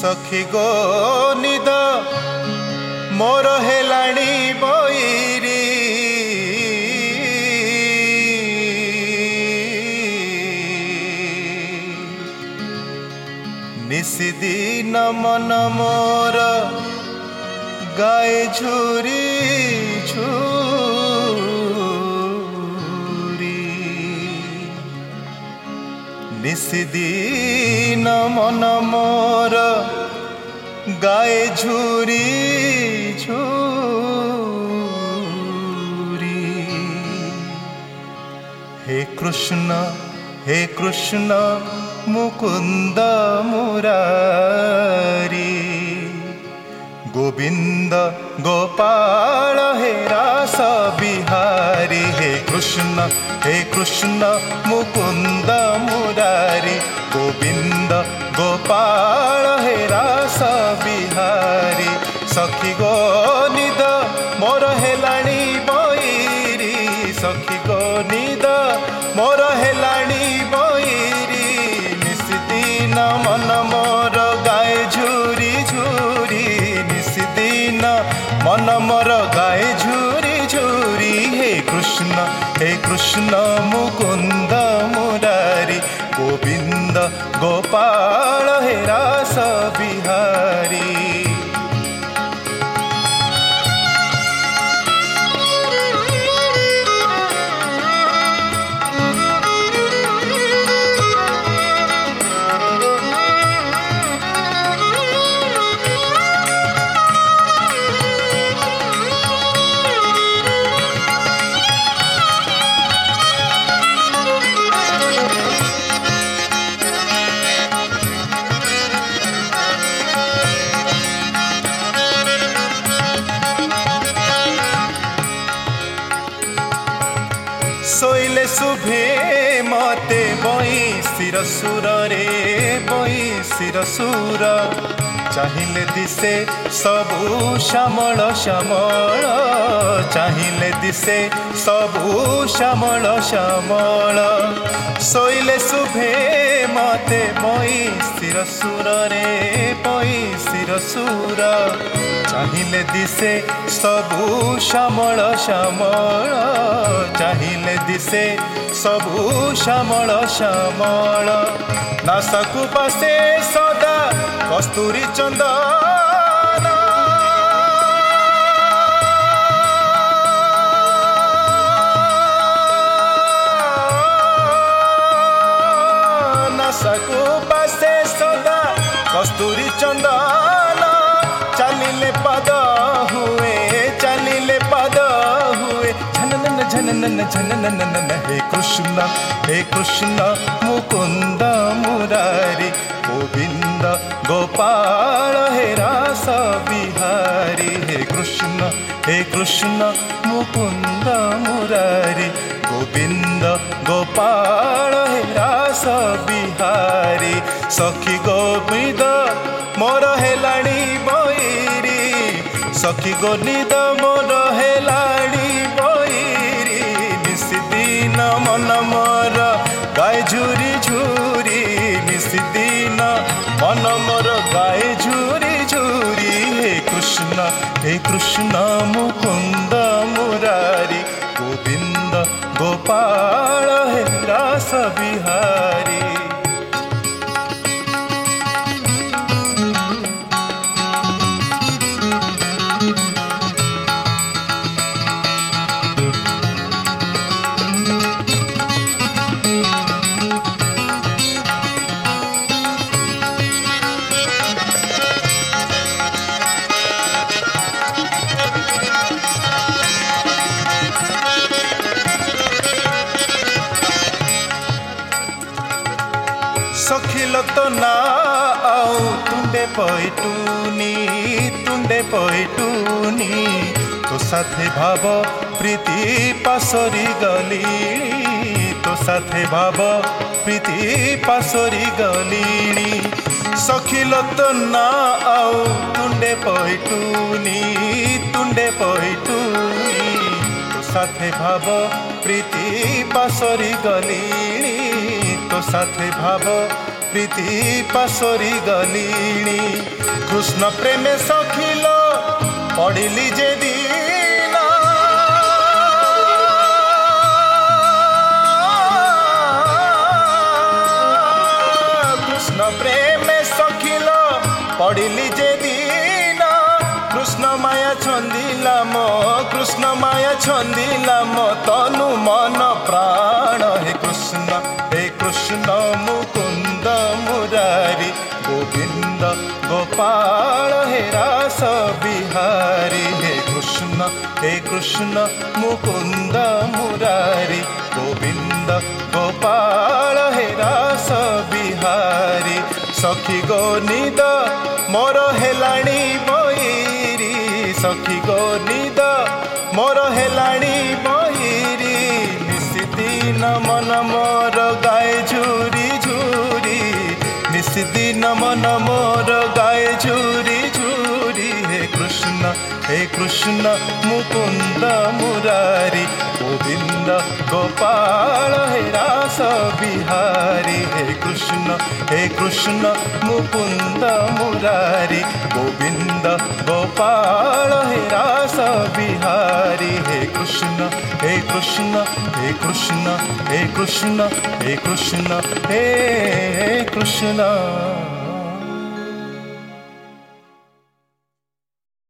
सखी गो निद मोर हेलाणी बईरी निशिदिन मन मोर गाए झुरी झुरी निशिदिन मन मोर गाए झुरी झुरी। हे कृष्ण मुकुंद मुरारी गोविंद गोपाल हे रास बिहारी। हे कृष्ण मुकुंद मुरारी गोविंद गोपाल हे रास बिहारी। सखी गो निद मोर हेलाणी बईरी सखी गो निद मोर हेलाणी बईरी निशिदिन मन मोर गाए झुरी झुरी निशिदिन मन मोर गाए झुरी झुरी। हे कृष्ण मुकुंद मुरारी गोविंद गोपाल हे रास बिहारी। सोइले शुभे मते बई शिर सुर रे बई शिर सुर चाहिए दिसे सबू श्यामल श्यामल चाहिए दिसे सबू श्यामल श्यामल। सोइले शुभे मते बई शिर सुर रे बई शिर सुर चाहिए दिसे सबू श्यामल श्यामल चाहिए दिसे सबू श्यामल श्यामल। नासाकु पासे सदा कस्तूरी चंदन नासाकु पासे सदा कस्तूरी चंदन चलिले पद हुए झनन झनन झनन। हे कृष्ण मुकुंद मुरारी गोविंद गोपाल हे रास बिहारी। हे कृष्ण मुकुंद मुरारी गोविंद गोपाल हे रास बिहारी। सखी गोविंद मोर हेलाणी बईरी सखी गो निद मोर हेलाणी बईरी निशिदिन मन मोर गाए झुरी झुरी निशिदिन मन मोर गाए झुरी झुरी। हे कृष्ण मुकुंद मुरारी गोविंद गोपाल हे रास बिहारी। सखिल तो ना आउ तुंडे पैटूनी तो साथे भाव प्रीति पासरी गली तो साथे भाव प्रीति पासरी गली। सखिल तो ना आउ तुंडे पैटूनी तो साथे भाव प्रीति पासरी गली तो साथे भाव प्रीति पासरी गलीणी कृष्ण प्रेमे सखिल पड़िली जे दीना कृष्ण प्रेमे सखिल पड़िली जे दीना कृष्ण माया छंदिला मो कृष्ण माया छंदिला मो तनु मन प्राण हे कृष्ण मुकुंद मुरारी गोविंद गोपाल हे रास बिहारी हे कृष्ण मुकुंद मुरारी गोविंद गोपाल हे रास बिहारी सखी गो निद मोर हेलाणी बहिरी सखी गो निद मोर हेलाणी बहिरी निशिदिन मन मोर गाए झूरी झूरी निशिदिन मन मोर गाए झूरी झूरी हे कृष्ण मुकुंद मुरारी गोविंद गोपाल हे रास बिहारी हे कृष्ण मुकुंद मुरारी गोविंद गोपाल हे रास बिहारी हे कृष्ण हे कृष्ण हे कृष्ण हे कृष्ण हे कृष्ण हे कृष्ण।